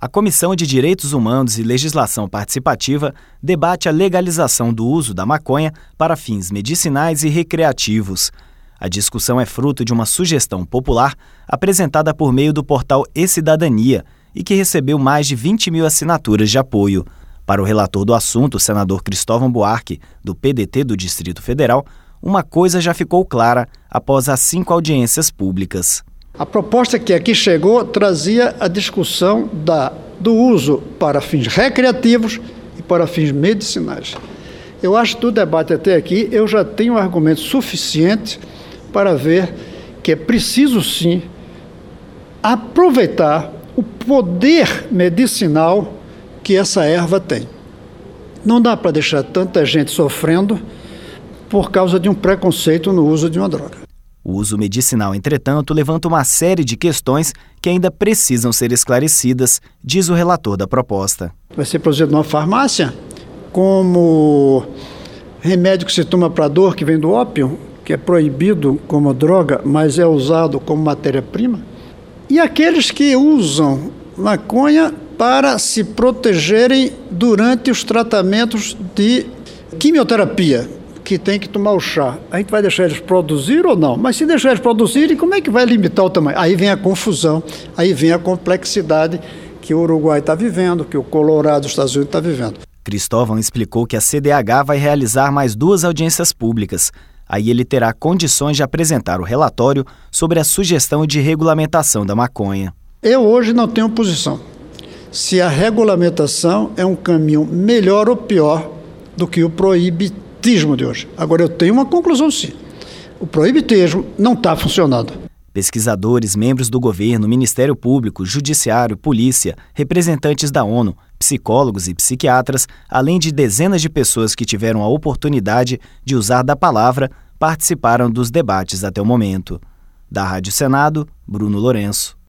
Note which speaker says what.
Speaker 1: A Comissão de Direitos Humanos e Legislação Participativa debate a legalização do uso da maconha para fins medicinais e recreativos. A discussão é fruto de uma sugestão popular apresentada por meio do portal E-Cidadania e que recebeu mais de 20 mil assinaturas de apoio. Para o relator do assunto, o senador Cristóvão Buarque, do PDT do Distrito Federal, uma coisa já ficou clara após as 5 audiências públicas.
Speaker 2: A proposta que aqui chegou trazia a discussão do uso para fins recreativos e para fins medicinais. Eu acho que do debate até aqui eu já tenho argumento suficiente para ver que é preciso sim aproveitar o poder medicinal que essa erva tem. Não dá para deixar tanta gente sofrendo por causa de um preconceito no uso de uma droga.
Speaker 1: O uso medicinal, entretanto, levanta uma série de questões que ainda precisam ser esclarecidas, diz o relator da proposta.
Speaker 2: Vai ser produzido numa farmácia como remédio que se toma para dor, que vem do ópio, que é proibido como droga, mas é usado como matéria-prima. E aqueles que usam maconha para se protegerem durante os tratamentos de quimioterapia, que tem que tomar o chá. A gente vai deixar eles produzir ou não? Mas se deixar eles produzirem, como é que vai limitar o tamanho? Aí vem a confusão, aí vem a complexidade que o Uruguai está vivendo, que o Colorado, os Estados Unidos, está vivendo.
Speaker 1: Cristóvão explicou que a CDH vai realizar mais 2 audiências públicas. Aí ele terá condições de apresentar o relatório sobre a sugestão de regulamentação da maconha.
Speaker 2: Eu hoje não tenho posição. Se a regulamentação é um caminho melhor ou pior do que o proibitismo de hoje. Agora eu tenho uma conclusão sim. O proibitismo não está funcionando.
Speaker 1: Pesquisadores, membros do governo, Ministério Público, Judiciário, Polícia, representantes da ONU, psicólogos e psiquiatras, além de dezenas de pessoas que tiveram a oportunidade de usar da palavra, participaram dos debates até o momento. Da Rádio Senado, Bruno Lourenço.